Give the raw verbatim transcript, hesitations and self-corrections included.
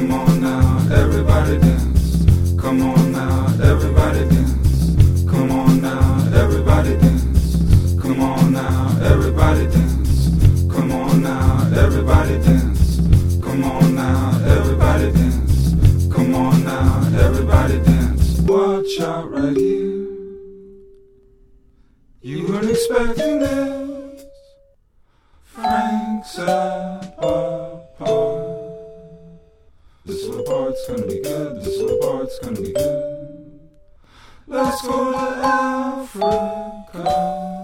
Come on now, everybody dance. Come on now, everybody dance. Come on now, everybody dance. Come on now, everybody dance. Come on now, everybody dance. Come on now, everybody dance. Come on now, everybody dance. Watch out right here. You weren't expecting this. Frank Zappa part. This little part's gonna be good. This little part's gonna be good. Let's go to Africa.